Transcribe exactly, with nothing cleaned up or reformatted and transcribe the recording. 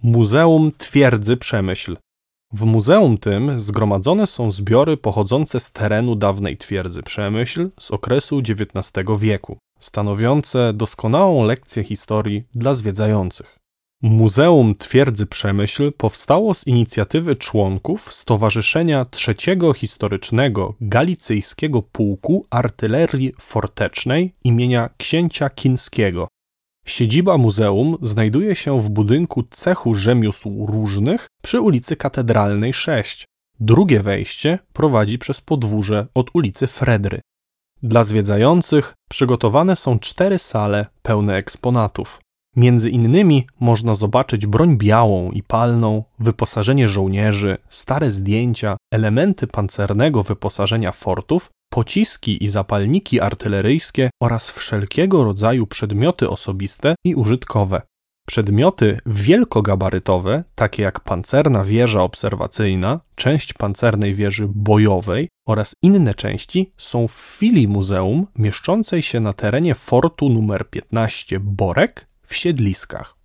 Muzeum Twierdzy Przemyśl. W muzeum tym zgromadzone są zbiory pochodzące z terenu dawnej twierdzy Przemyśl z okresu dziewiętnastego wieku, stanowiące doskonałą lekcję historii dla zwiedzających. Muzeum Twierdzy Przemyśl powstało z inicjatywy członków Stowarzyszenia trzeciego Historycznego Galicyjskiego Pułku Artylerii Fortecznej imienia księcia Kińskiego. Siedziba muzeum znajduje się w budynku cechu rzemiosł różnych przy ulicy Katedralnej sześć. Drugie wejście prowadzi przez podwórze od ulicy Fredry. Dla zwiedzających przygotowane są cztery sale pełne eksponatów. Między innymi można zobaczyć broń białą i palną, wyposażenie żołnierzy, stare zdjęcia, elementy pancernego wyposażenia fortów, pociski i zapalniki artyleryjskie oraz wszelkiego rodzaju przedmioty osobiste i użytkowe. Przedmioty wielkogabarytowe, takie jak pancerna wieża obserwacyjna, część pancernej wieży bojowej oraz inne części, są w filii muzeum mieszczącej się na terenie fortu numer piętnaście Borek w Siedliskach.